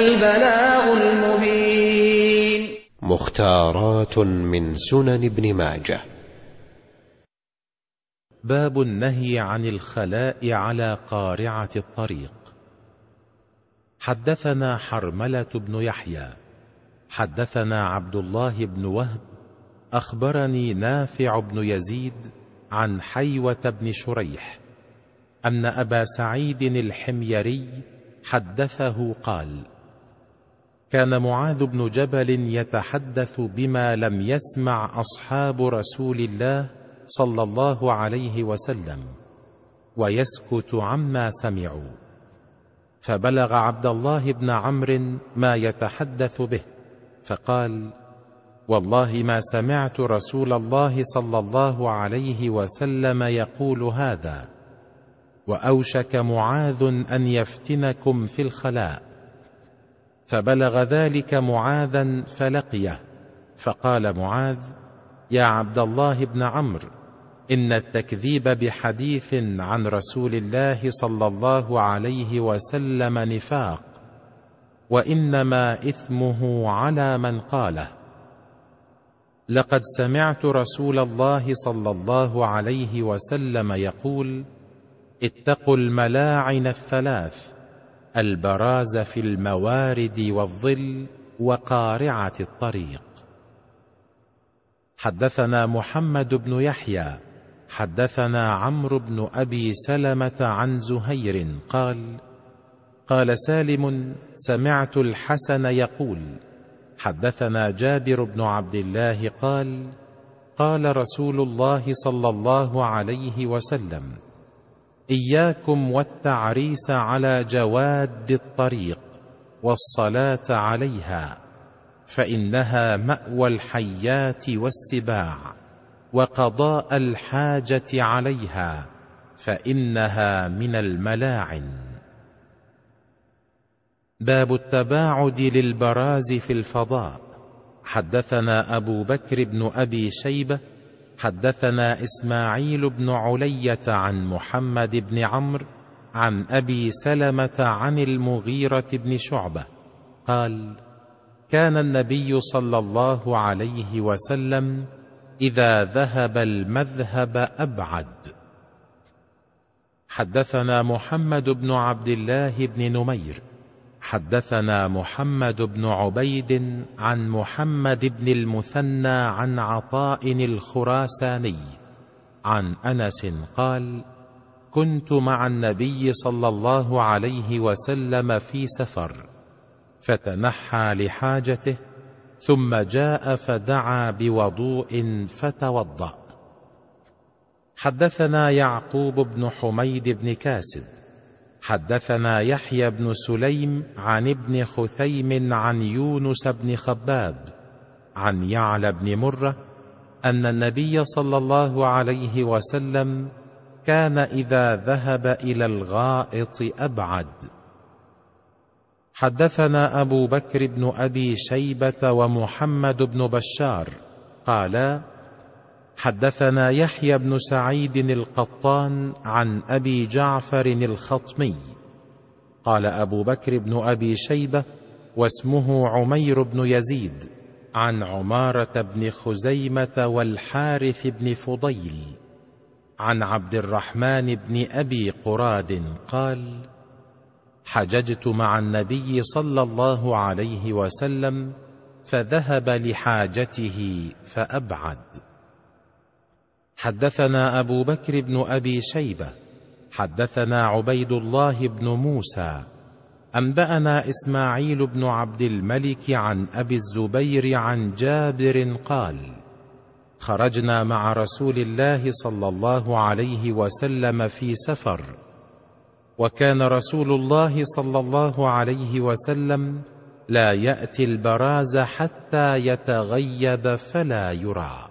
البلاغ المبين. مختارات من سنن ابن ماجه. باب النهي عن الخلاء على قارعة الطريق. حدثنا حرملة بن يحيى حدثنا عبد الله بن وهب أخبرني نافع بن يزيد عن حيوة بن شريح أن أبا سعيد الحميري حدثه قال: كان معاذ بن جبل يتحدث بما لم يسمع أصحاب رسول الله صلى الله عليه وسلم ويسكت عما سمعوا، فبلغ عبد الله بن عمرو ما يتحدث به فقال: والله ما سمعت رسول الله صلى الله عليه وسلم يقول هذا، وأوشك معاذ أن يفتنكم في الخلاء. فبلغ ذلك معاذا فلقيه، فقال معاذ: يا عبد الله بن عمرو، إن التكذيب بحديث عن رسول الله صلى الله عليه وسلم نفاق، وإنما إثمه على من قاله. لقد سمعت رسول الله صلى الله عليه وسلم يقول: اتقوا الملاعن الثلاث، البراز في الموارد والظل وقارعة الطريق. حدثنا محمد بن يحيى حدثنا عمرو بن أبي سلمة عن زهير قال: قال سالم: سمعت الحسن يقول: حدثنا جابر بن عبد الله قال: قال رسول الله صلى الله عليه وسلم: إياكم والتعريس على جواد الطريق والصلاة عليها، فإنها مأوى الحيات والسباع، وقضاء الحاجة عليها، فإنها من الملاعن. باب التباعد للبراز في الفضاء. حدثنا أبو بكر بن أبي شيبة حدثنا إسماعيل بن علية عن محمد بن عمرو عن أبي سلمة عن المغيرة بن شعبة قال: كان النبي صلى الله عليه وسلم إذا ذهب المذهب أبعد. حدثنا محمد بن عبد الله بن نمير حدثنا محمد بن عبيد عن محمد بن المثنى عن عطاء الخراساني عن أنس قال: كنت مع النبي صلى الله عليه وسلم في سفر، فتنحى لحاجته، ثم جاء فدعا بوضوء فتوضأ. حدثنا يعقوب بن حميد بن كاسب حدثنا يحيى بن سليم عن ابن خثيم عن يونس بن خباب عن يعلى بن مرة أن النبي صلى الله عليه وسلم كان إذا ذهب إلى الغائط أبعد. حدثنا أبو بكر بن أبي شيبة ومحمد بن بشار قالا: حدثنا يحيى بن سعيد القطان عن أبي جعفر الخطمي قال أبو بكر بن أبي شيبة واسمه عمير بن يزيد عن عمارة بن خزيمة والحارث بن فضيل عن عبد الرحمن بن أبي قراد قال: حججت مع النبي صلى الله عليه وسلم فذهب لحاجته فأبعد. حدثنا أبو بكر بن أبي شيبة حدثنا عبيد الله بن موسى أنبأنا إسماعيل بن عبد الملك عن أبي الزبير عن جابر قال: خرجنا مع رسول الله صلى الله عليه وسلم في سفر، وكان رسول الله صلى الله عليه وسلم لا يأتي البراز حتى يتغيب فلا يرى.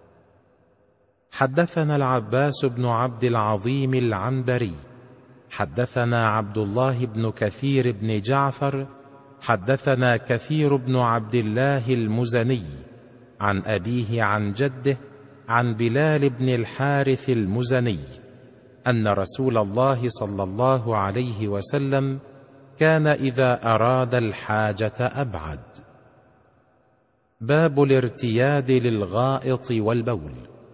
حدثنا العباس بن عبد العظيم العنبري حدثنا عبد الله بن كثير بن جعفر حدثنا كثير بن عبد الله المزني عن أبيه عن جده عن بلال بن الحارث المزني أن رسول الله صلى الله عليه وسلم كان إذا أراد الحاجة أبعد. باب الارتياد للغائط والبول.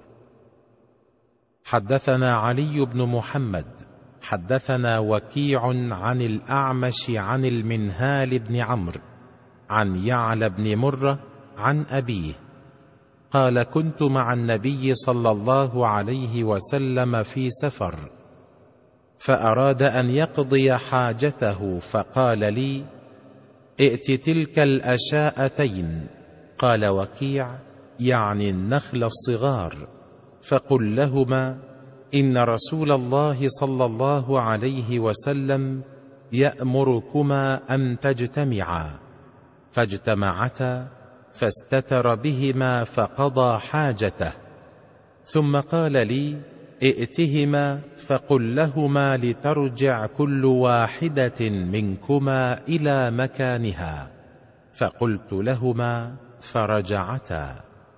حدثنا علي بن محمد حدثنا وكيع عن الأعمش عن المنهال بن عمرو عن يعلى بن مرة عن أبيه قال: كنت مع النبي صلى الله عليه وسلم في سفر، فأراد أن يقضي حاجته، فقال لي: ائت تلك الأشاءتين. قال وكيع: يعني النخل الصغار. فقل لهما: إن رسول الله صلى الله عليه وسلم يأمركما أن تجتمعا. فاجتمعتا، فاستتر بهما فقضى حاجته، ثم قال لي: ائتهما فقل لهما لترجع كل واحدة منكما إلى مكانها. فقلت لهما فرجعتا.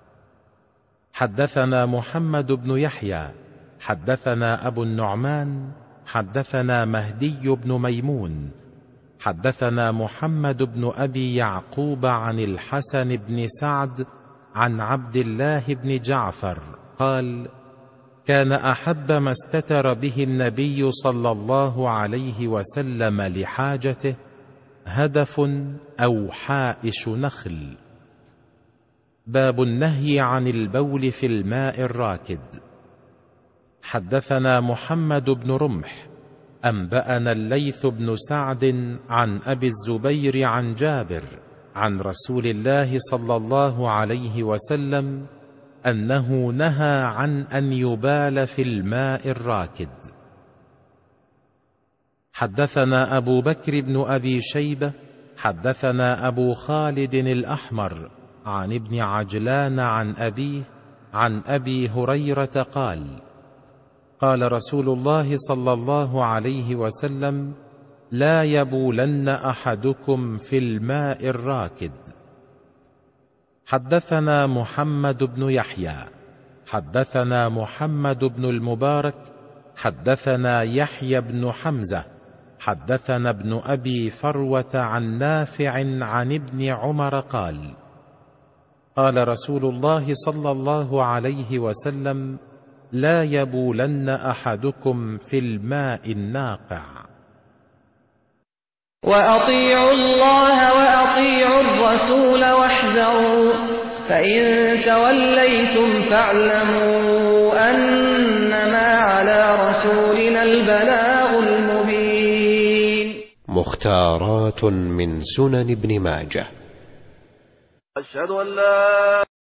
حدثنا محمد بن يحيى حدثنا أبو النعمان حدثنا مهدي بن ميمون حدثنا محمد بن أبي يعقوب عن الحسن بن سعد عن عبد الله بن جعفر قال: كان أحب ما استتر به النبي صلى الله عليه وسلم لحاجته هدف أو حائش نخل. باب النهي عن البول في الماء الراكد. حدثنا محمد بن رمح أنبأنا الليث بن سعد عن أبي الزبير عن جابر عن رسول الله صلى الله عليه وسلم أنه نهى عن أن يبال في الماء الراكد. حدثنا أبو بكر بن أبي شيبة حدثنا أبو خالد الأحمر عن ابن عجلان عن أبيه عن أبي هريرة قال: قال رسول الله صلى الله عليه وسلم: لا يبولن أحدكم في الماء الراكد. حدثنا محمد بن يحيى حدثنا محمد بن المبارك حدثنا يحيى بن حمزة حدثنا ابن أبي فروة عن نافع عن ابن عمر قال: قال رسول الله صلى الله عليه وسلم: لا يبولن أحدكم في الماء الناقع. وأطيعوا الله وأطيعوا الرسول واحذروا، فإن توليتم فاعلموا أنما على رسولنا البلاغ المبين. مختارات من سنن ابن ماجه. أشهد أن لا